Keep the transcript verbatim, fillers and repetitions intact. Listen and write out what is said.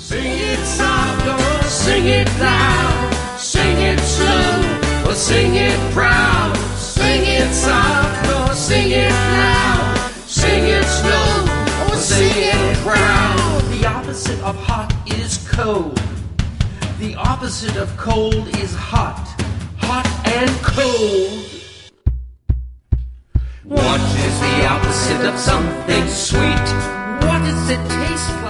Sing it soft or sing it loud, sing it slow or sing it proud, sing it soft or sing it loud, sing it slow or sing it proud. The opposite of hot is cold. The opposite of cold is hot. Hot and cold. What is the opposite of something sweet? What does it taste like?